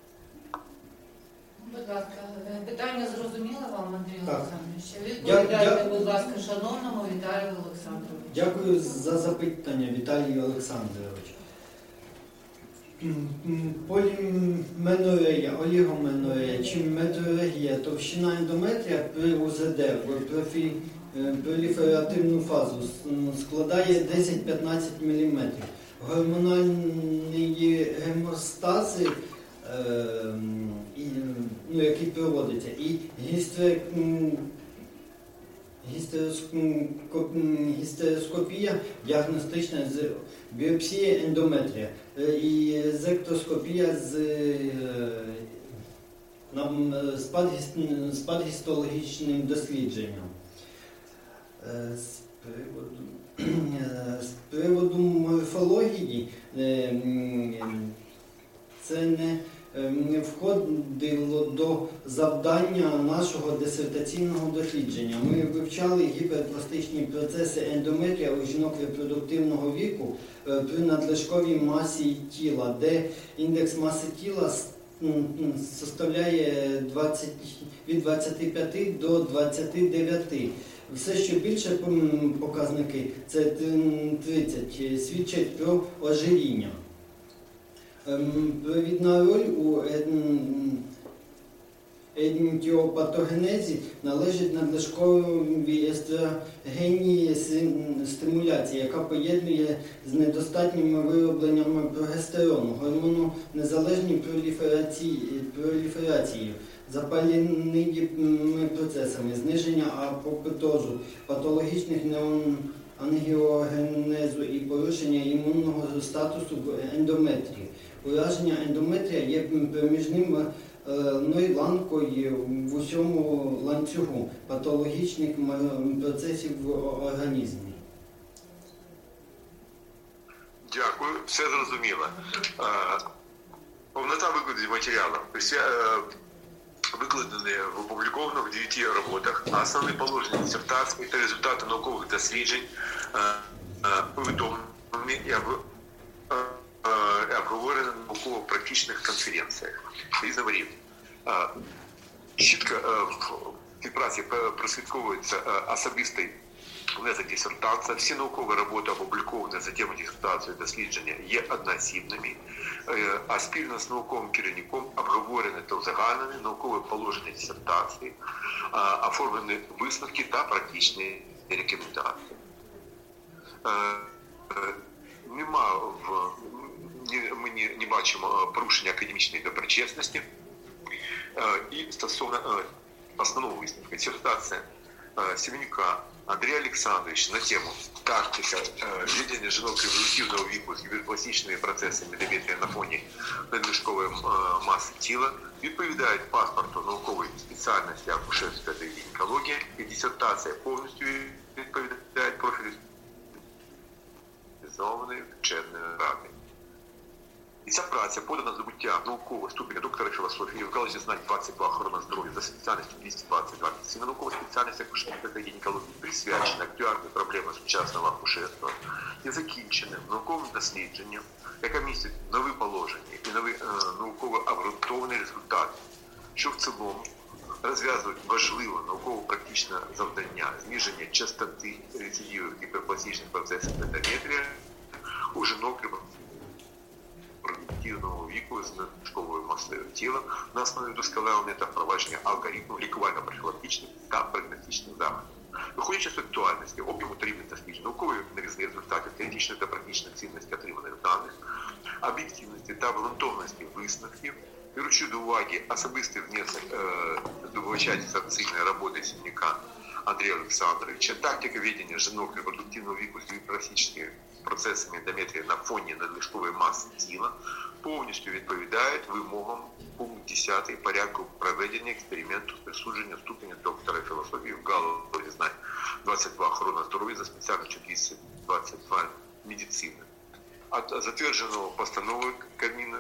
Будь ласка, питання зрозуміло вам, Андрій Так. Олександрович? Відповідайте, будь ласка, шановному Віталію Олександровичу. Дякую за запитання, Віталій Олександрович. Поліменорея, олігоменорея чи меторегія, товщина ендометрія при УЗД в проліферативну фазу складає 10-15 мм. Гормональні гемостази, які проводяться, і гістероскопія діагностична з біопсії ендометрія і зектоскопія з падгістологічним дослідженням. З приводу морфології це не входило до завдання нашого дисертаційного дослідження. Ми вивчали гіперпластичні процеси ендометрія у жінок репродуктивного віку при надлишковій масі тіла, де індекс маси тіла составляє від 25 до 29. Все, що більше показники, це 30, свідчать про ожиріння. Провідна роль у ентіопатогенезі належить надлишковій естрогенній стимуляції, яка поєднує з недостатніми виробленнями прогестерону, гормону незалежній проліферацією, запальними процесами, зниження апоптозу, патологічних ангіогенезу і порушення імунного статусу в ендометрії. Ураження ендометрія є проміжним ланкою в усьому ланцюгу патологічних процесів в організмі. Дякую, все зрозуміло. Повнота викладів матеріалу. Викладені опубліковано в 9 роботах, а основні положення дисертації та результати наукових досліджень повідомлені і обговорені на науково-практичних конференціях різного рівня. Чітко в цій праці прослідковується особистий внесок дисертації. Всі наукові роботи, опубліковані за тему дисертації дослідження, є одноосібними, а спільно з науковим керівником обговорені та узагальнені наукові положення дисертації, оформлені висновки та практичні рекомендації. Ми не бачимо порушення академічної доброчесності. І стосовно основного висновку дисертації Семенюка Андрея Олександровича на тему «Тактика ведення жінок репродуктивного віку з гіперпластичними процесами ендометрія на фоні надлишкової маси тіла» відповідають паспорту наукової спеціальності акушерства та гінекології, і дисертація повністю відповідає профілю спеціалізованої вченої ради. І ця праця подана здобуття наукового ступеня доктора філософії в галузі знань 22 охорона здоров'я за спеціальністю 222 медицина, наукова спеціальність акушерства та гінекології, присвячена актуальним проблемам сучасного акушерства і закінченим науковим дослідженням, яке містить нові положення і нові науково обґрунтовані результати, що в цілому розв'язують важливе науково-практичне завдання зниження частоти рецидивів гіперпластичних процесів ендометрія у жінок репродуктивного віку з надлишковою масою тіла на основі вдосконалення та впровадження алгоритмів лікувально-профілактичних та прогностичних заходів. Виходячи з актуальності, об'єму та рівня досліджень, наукової новизни результатів, теоретичної та практичної цінності отриманих даних, об'єктивності та обґрунтованості висновків, беручи до уваги особистий внесок здобувача дисертаційної роботи Семенюка Андрея Олександровича, тактика ведення жінок репродуктивного віку з гіперпластичними процесами ендометрії на фоні надлишкової маси тіла повністю відповідають вимогам пункт 10 порядку проведення експерименту з присудження ступеня доктора філософії в галузі знань 22 охорона здоров'я за спеціальністю 222 медицина. Затвердженого постановою Кабміну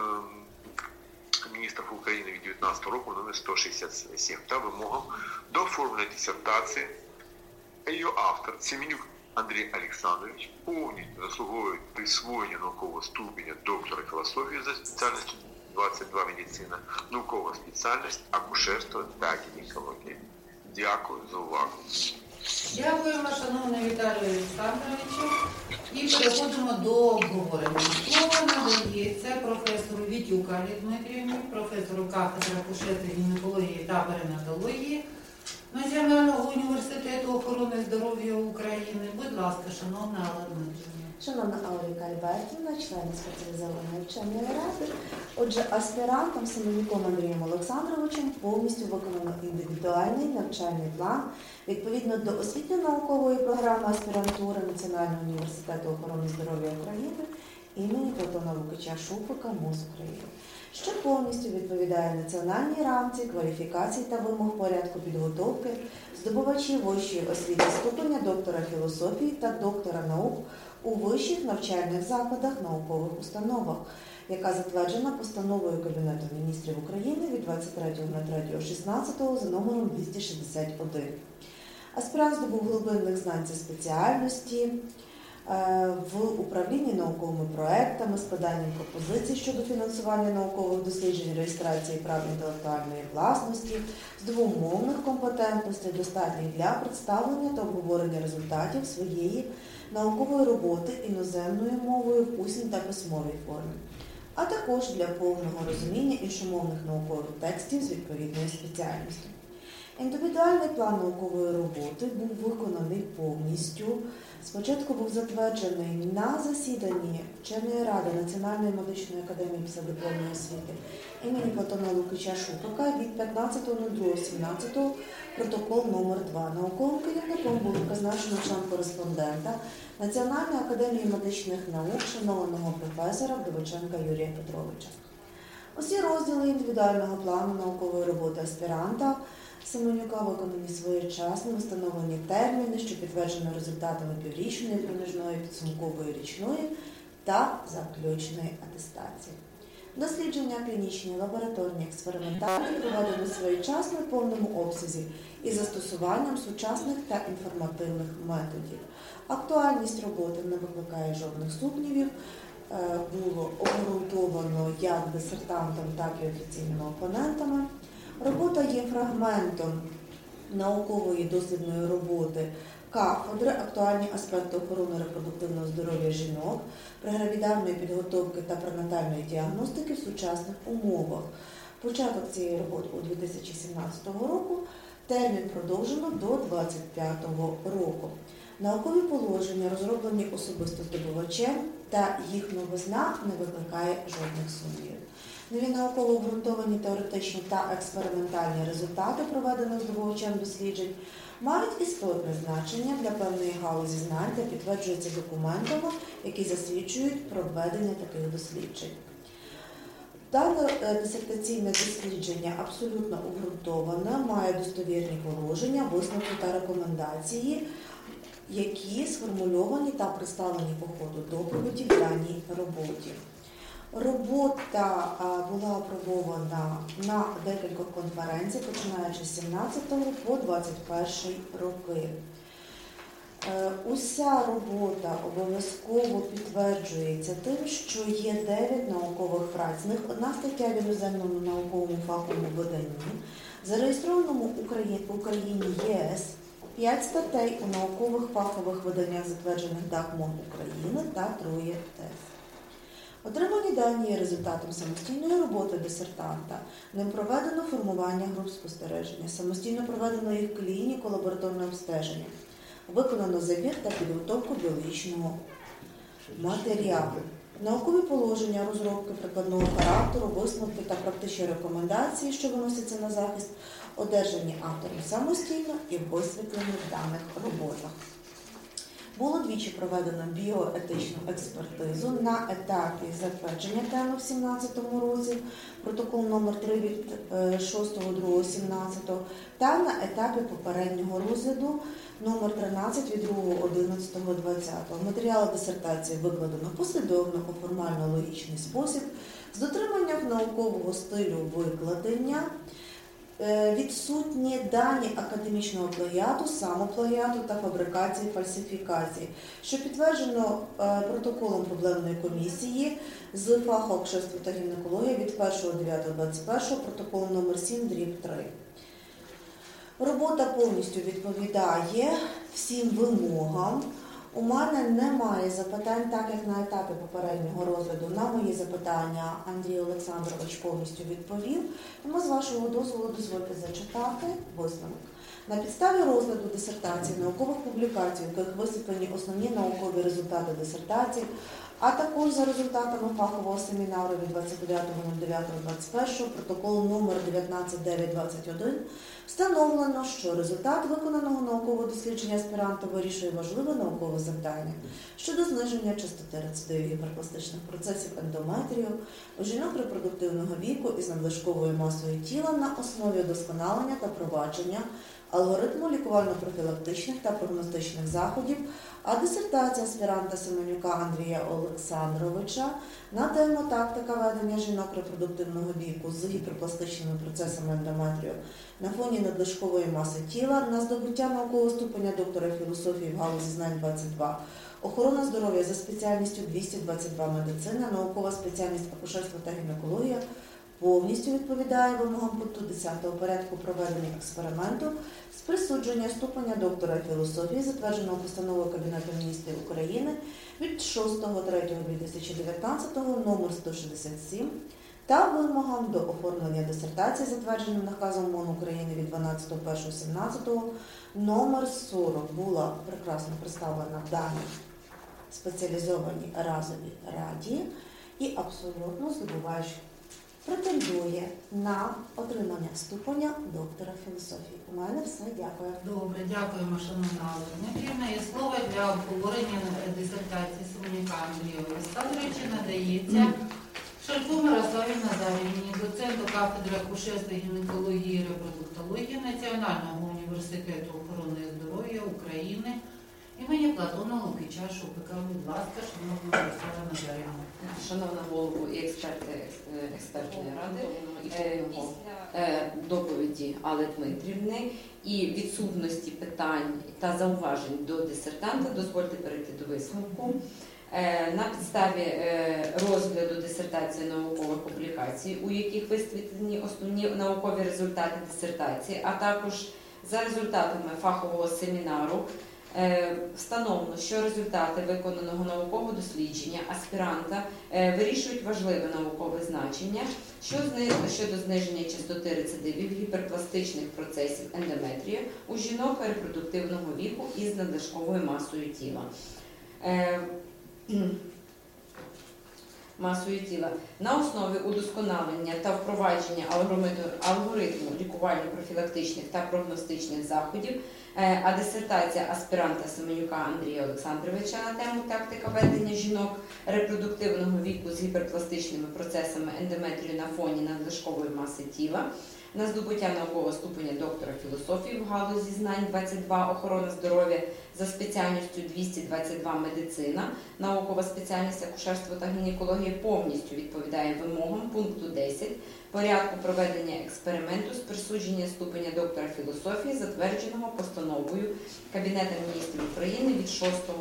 міністрів України від 19 року номер 167 та вимогам до оформлення дисертації. Її автор Семенюк Андрій Олександрович повністю заслуговує присвоєння наукового ступеня доктора філософії за спеціальністю 22 медицина, наукова спеціальність акушерство та гінекологія. Дякую за увагу. Дякуємо, шановний Віталію Олександровичу. І переходимо до обговорення. Слово надається професору Вітюкалі Дмитрівні, професору кафедри акушерства, гінекології та перинатології Національного університету охорони здоров'я України. Будь ласка, шановна Алла Дмитрівна. Шановна Ауріка Альбертівна, члени спеціалізованої вченої ради. Отже, аспірантом Семенюком Андрієм Олександровичем повністю виконано індивідуальний навчальний план відповідно до освітньо-наукової програми аспірантури Національного університету охорони здоров'я України імені Платона Лукича Шуфрика МОЗ України, що повністю відповідає національній рамці кваліфікацій та вимог порядку підготовки здобувачів вищої освіти ступеня доктора філософії та доктора наук у вищих навчальних закладах, наукових установах, яка затверджена постановою Кабінету міністрів України від 23.03.16 за номером 261. Аспірант здобув глибинних знань за спеціальності в управлінні науковими проектами, складанням пропозицій щодо фінансування наукових досліджень, реєстрації прав інтелектуальної власності, з двомовних компетентностей, достатніх для представлення та обговорення результатів своєї наукової роботи іноземною мовою в усній та письмовій формі, а також для повного розуміння іншомовних наукових текстів з відповідною спеціальністю. Індивідуальний план наукової роботи був виконаний повністю. Спочатку був затверджений на засіданні Вченої ради Національної медичної академії післядипломної освіти імені Платона Лукича Шуфрика від 15.02.17 протокол номер 2. Науковим керівником було призначено член-кореспондента Національної академії медичних наук шанованого професора Вдовиченка Юрія Петровича. Усі розділи індивідуального плану наукової роботи аспіранта Семенюка виконані своєчасно, встановлені терміни, що підтверджені результатами піврічної, проміжної, підсумкової, річної та заключної атестації. Дослідження клінічні, лабораторні, експериментальні проведені своєчасно в повному обсязі із застосуванням сучасних та інформативних методів. Актуальність роботи не викликає жодних сумнівів, було обґрунтовано як дисертантом, так і офіційними опонентами. Робота є фрагментом наукової дослідної роботи кафедри «Актуальні аспекти охорони репродуктивного здоров'я жінок, прегравідальної підготовки та пренатальної діагностики в сучасних умовах». Початок цієї роботи у 2017 року, термін продовжено до 2025 року. Наукові положення, розроблені особисто здобувачем, та їх новизна не викликає жодних сумнівів. Нові науково обґрунтовані теоретичні та експериментальні результати, проведених здобувачем досліджень, мають істотне значення для певної галузі знань та підтверджуються документами, які засвідчують проведення таких досліджень. Дане дисертаційне дослідження абсолютно обґрунтоване, має достовірні положення, висновки та рекомендації, які сформульовані та представлені по ходу доповіді в даній роботі. Робота була апробована на декількох конференціях, починаючи з 17 по 21 роки. Уся робота обов'язково підтверджується тим, що є 9 наукових праць. З них одна стаття в іноземному науковому фаховому виданні, зареєстрованому в Україні ЄС, 5 статей у наукових фахових виданнях, затверджених ДАК-МОН України, та 3 тез. Отримані дані є результатом самостійної роботи дисертанта. Ним проведено формування груп спостереження, самостійно проведено їх клініку, лабораторне обстеження, виконано забір та підготовку біологічного матеріалу. Наукові положення, розробки прикладного характеру, висновки та практичні рекомендації, що виносяться на захист, одержані автором самостійно і висвітлені в даних роботах. Було двічі проведено біоетичну експертизу на етапі затвердження теми в 2017 році, протокол номер 3 від 6.02.17, та на етапі попереднього розгляду номер 13 від 2.11.20. Матеріали дисертації викладено послідовно у формально-логічний спосіб, з дотриманням наукового стилю викладення, відсутні дані академічного плагіату, самоплагіату та фабрикації, фальсифікації, що підтверджено протоколом проблемної комісії з фаху акушерства та гінекології від 1.09.21, протокол номер 7/3. Робота повністю відповідає всім вимогам. У мене немає запитань, так як на етапі попереднього розгляду на мої запитання Андрій Олександрович повністю відповів. Тому з вашого дозволу дозвольте зачитати висновок. На підставі розгляду дисертації, наукових публікацій, у яких висвітлені основні наукові результати дисертації, а також за результатами фахового семінару від 29.09.21, протокол номер 19.9.21, Встановлено, що результат виконаного наукового дослідження аспіранта вирішує важливе наукове завдання щодо зниження частоти рецидивів гіперпластичних процесів ендометрію у жінок репродуктивного віку із надлишковою масою тіла на основі удосконалення та провадження алгоритму лікувально-профілактичних та прогностичних заходів, а дисертація аспіранта Семенюка Андрія Олександровича на тему «Тактика ведення жінок репродуктивного віку з гіперпластичними процесами ендометрію на фоні надлишкової маси тіла» на здобуття наукового ступеня доктора філософії в галузі знань 22, охорона здоров'я за спеціальністю 222 медицина, наукова спеціальність акушерство та гінекологія повністю відповідає вимогам пункту 10 порядку проведення експерименту з присудження ступеня доктора філософії, затвердженого постановою Кабінету міністрів України від 6.3.2019 номер 167 та вимогам до оформлення дисертації, затвердженим наказом МОН України від 12.01.17 номер 40. Була прекрасно представлена в даній спеціалізованій разовій раді і абсолютно здобувач претендує на отримання ступеня доктора філософії. У мене все. Дякую. Добре, дякуємо, шановна Олена Дмитрівна. І слово для обговорення дисертації Семенюка Андрія Олександровича надається Шалько Мирославі Назарівні, доценту кафедри акушерства, гінекології і репродуктології Національного університету охорони здоров'я України імені Платона Лукича Шупика. Будь ласка, шановна Мирослава Назарівна. Шановна голову і експертної ради, після доповіді Алли Дмитрівни і відсутності питань та зауважень до дисертанта, дозвольте перейти до висновку. На підставі розгляду дисертації наукових публікацій, у яких висвітлені основні наукові результати дисертації, а також за результатами фахового семінару, встановлено, що результати виконаного наукового дослідження аспіранта вирішують важливе наукове значення щодо зниження частоти рецидивів гіперпластичних процесів ендометрію у жінок репродуктивного віку із надлишковою масою тіла. На основі удосконалення та впровадження алгоритму лікувально-профілактичних та прогностичних заходів, а дисертація аспіранта Семенюка Андрія Олександровича на тему «Тактика ведення жінок репродуктивного віку з гіперпластичними процесами ендометрію на фоні надлишкової маси тіла» на здобуття наукового ступеня доктора філософії в галузі знань 22 охорона здоров'я за спеціальністю 222 медицина, наукова спеціальність акушерство та гінекологія повністю відповідає вимогам пункту 10 порядку проведення експерименту з присудження ступеня доктора філософії, затвердженого постановою Кабінету міністрів України від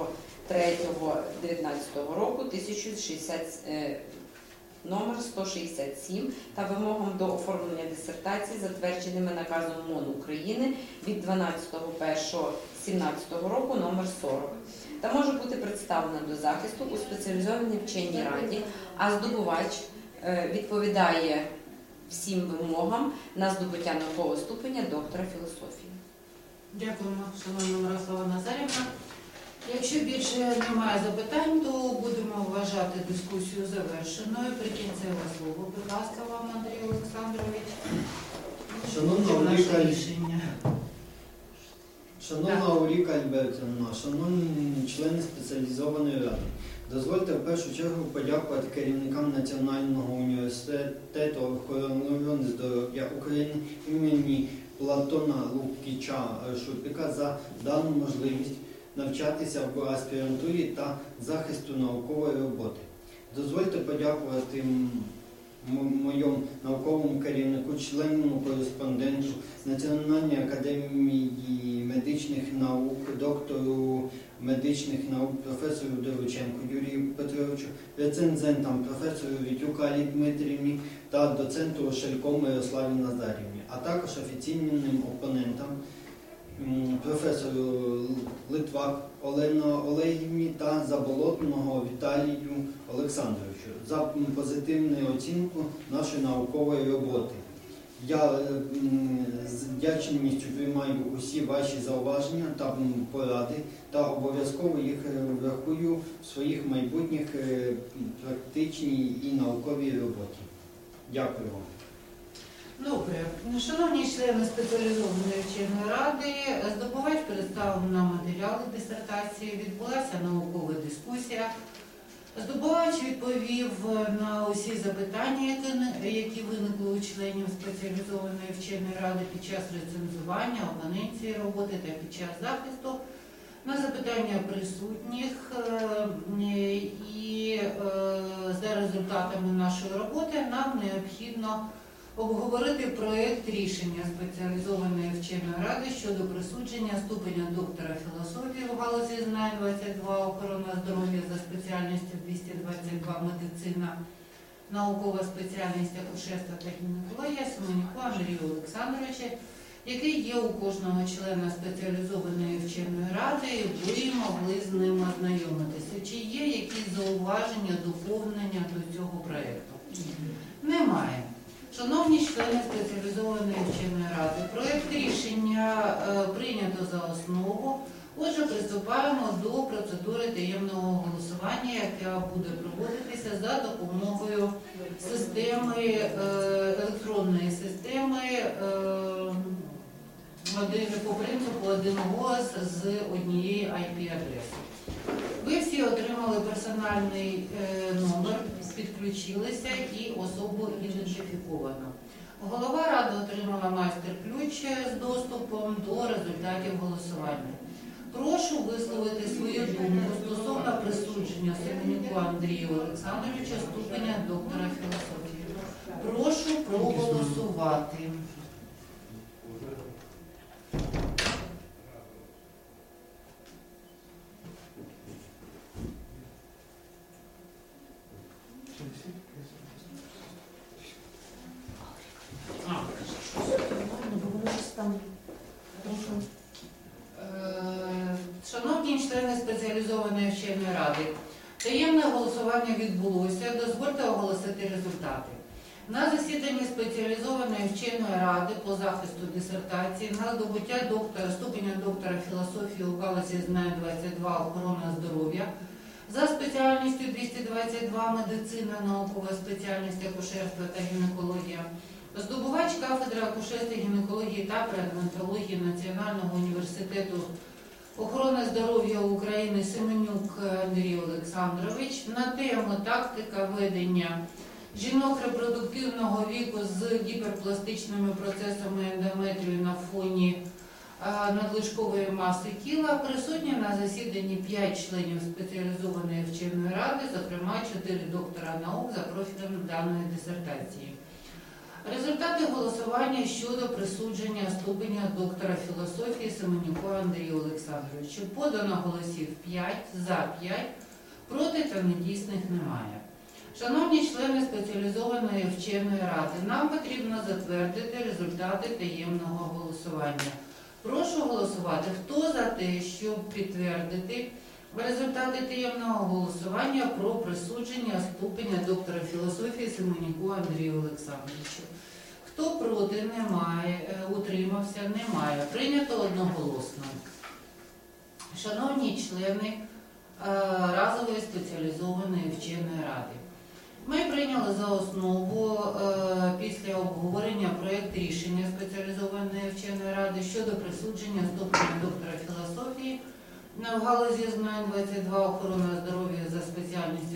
6.3.19 року 1060 номер 167 та вимогам до оформлення дисертації, затвердженими наказом МОН України від 12.01.17 року номер 40. Та може бути представлена до захисту у спеціалізованій вченій раді, а здобувач відповідає всім вимогам на здобуття наукового ступеня доктора філософії. Дякуємо, шановна Мирослава Назарівна. Якщо більше немає запитань, то будемо вважати дискусію завершеною. Прикінцеве слово, будь ласка, вам, Андрій Олександрович. Шановна Улріка Альбертівна, шановні члени спеціалізованої ради, дозвольте в першу чергу подякувати керівникам Національного університету охорони здоров'я України імені Платона Лукича Шупика за дану можливість навчатися в аспірантурі та захисту наукової роботи. Дозвольте подякувати моєму науковому керівнику, члену кореспонденту Національної академії медичних наук, доктору медичних наук професору Дорученку Юрію Петровичу, рецензентам професору Вітюк Аллі Дмитрівні та доценту Шалько Мирославі Назарівні, а також офіційним опонентам професору Литвак Олена Олегівні та Заболотного Віталію Олександровичу за позитивну оцінку нашої наукової роботи. Я з вдячністю приймаю усі ваші зауваження та поради та обов'язково їх врахую в своїх майбутніх практичній і науковій роботі. Дякую вам. Добре. Шановні члени спеціалізованої вченої ради, здобувач представив нам матеріали дисертації, відбулася наукова дискусія. Здобувач відповів на усі запитання, які виникли у членів спеціалізованої вченої ради під час рецензування, опоненції роботи та під час захисту, на запитання присутніх. І за результатами нашої роботи нам необхідно обговорити проєкт рішення спеціалізованої вченої ради щодо присудження ступеня доктора філософії в галузі знань 22 охорона здоров'я за спеціальністю 222 медицина, наукова спеціальність акушерства та гінекологія Семенюку Андрію Олександровича, який є у кожного члена спеціалізованої вченої ради, і ви могли з ним ознайомитися. Чи є якісь зауваження, доповнення до цього проєкту? Немає. Шановні члени спеціалізованої вченої ради, проєкт рішення прийнято за основу. Отже, приступаємо до процедури таємного голосування, яка буде проводитися за допомогою системи, електронної системи по принципу один голос з однієї IP-адреси. Ви всі отримали персональний номер, підключилися і особу ідентифіковано. Голова ради отримала майстер-ключ з доступом до результатів голосування. Прошу висловити свою думку стосовно присудження Семенюку Андрію Олександровича ступеня доктора філософії. Прошу проголосувати. Шановні члени спеціалізованої вченої ради, таємне голосування відбулося. Дозвольте оголосити результати. На засіданні спеціалізованої вченої ради по захисту дисертації на здобуття ступеня доктора філософії у галузі знань 22 охорона здоров'я за спеціальністю 222 медицина, наукова спеціальність акушерства та гінекологія, здобувач кафедри акушерства, гінекології та перинатології Національного університету охорони здоров'я України Семенюк Андрій Олександрович на тему «Тактика ведення жінок репродуктивного віку з гіперпластичними процесами ендометрію на фоні надлишкової маси тіла» присутні на засіданні 5 членів спеціалізованої вченої ради, зокрема 4 доктора наук за профілем даної дисертації. Результати голосування щодо присудження ступеня доктора філософії Семенюку Андрію Олександровичу. Подано голосів 5, за 5, проти та недійсних немає. Шановні члени спеціалізованої вченої ради, нам потрібно затвердити результати таємного голосування. Прошу голосувати. Хто за те, щоб підтвердити результати таємного голосування про присудження ступеня доктора філософії Семенюку Андрію Олександровичу? Хто проти? Немає. Утримався? Немає. Прийнято одноголосно. Шановні члени разової спеціалізованої вченої ради, ми прийняли за основу після обговорення проєкт рішення спеціалізованої вченої ради щодо присудження ступеня доктора філософії в галузі знань 22 охорона здоров'я за спеціальністю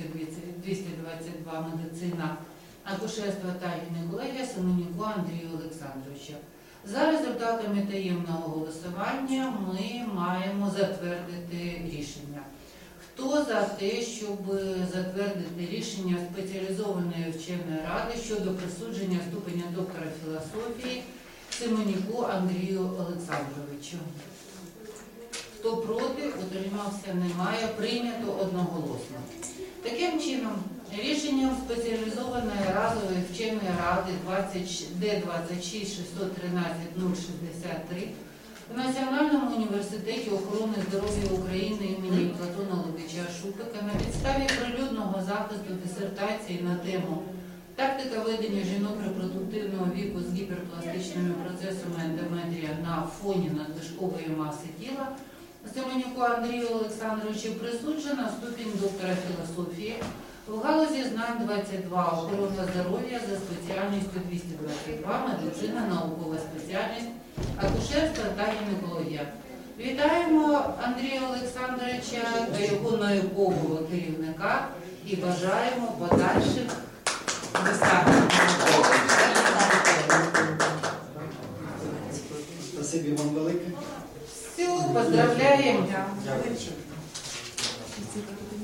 222 медицина, акушерства та гінекологія Семенюку Андрію Олександровича. За результатами таємного голосування ми маємо затвердити рішення. Хто за те, щоб затвердити рішення спеціалізованої вченої ради щодо присудження ступеня доктора філософії Семенюку Андрію Олександровичу? Хто проти? Утримався? Немає. Прийнято одноголосно. Таким чином, рішенням спеціалізованої разової вченої ради Д-26-613-063 в Національному університеті охорони здоров'я України імені Платона Лукича Шупика на підставі прилюдного захисту дисертації на тему «Тактика ведення жінок репродуктивного віку з гіперпластичними процесами ендометрія на фоні надлишкової маси тіла» Семенюку Андрію Олександровичу присуджена ступінь доктора філософії в галузі знань 22 охорона здоров'я за спеціальністю 222 медицина, наукова спеціальність, акушерство та гінекологія. Вітаємо Андрія Олександровича та його наукового керівника і бажаємо подальших досягнень. Спасибі вам велике. Все, поздравляємо. Дякую.